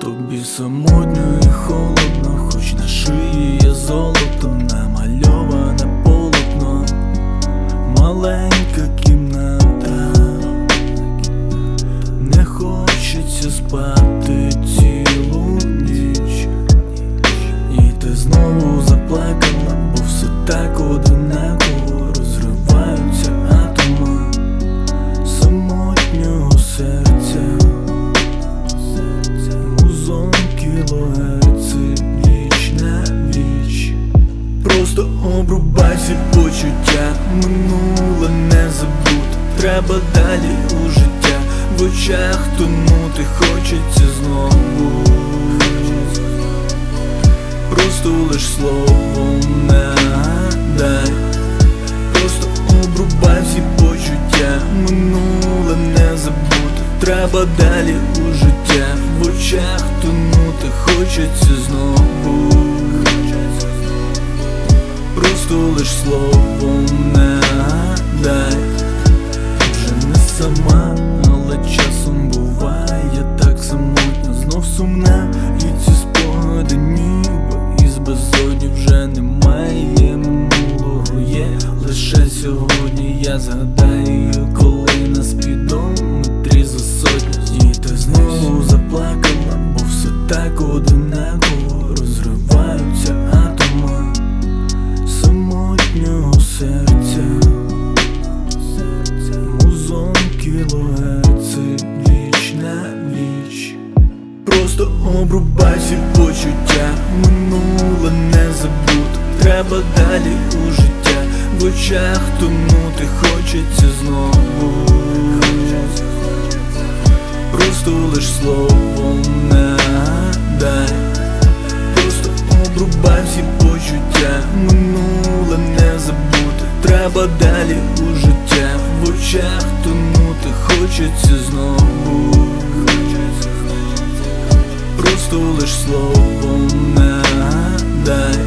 Тобі самотньо і холодно, хоч на шиї є золото, намальоване полотно, маленька кімната. Не хочеться спати цілу ніч, і ти знову заплакала, бо все так одинаково, розриваються атоми самотнього серця. Музон кілогерців, віч на віч. Просто обрубай всі почуття, минуле не забути, треба далі у життя. В очах тонути хочеться знову, просто лиш словом нагадай. Просто обрубай всі почуття, минуле не забути, треба далі у життя. В очах тонути хочеться знову, просто лиш словом нагадай. Вже не сама, але часом буває так самотньо, знов сумна, і ці спогади ніби із безодні. Вже немає минулого, є лише сьогодні. Я згадаю, коли на спідометрі за сотню, і ти знову заплакала, бо все так одинаково, розриваються атоми самотнього серця. Музон кілогерців, віч на віч. Просто обрубай всі почуття, минуле не забути, треба далі у життя. В очах тонути хочеться знову, просто лиш словом нагадай. Просто обрубай всі почуття, минуле не забути, треба далі у життя. В очах тонути хочеться знову, просто лиш словом нагадай.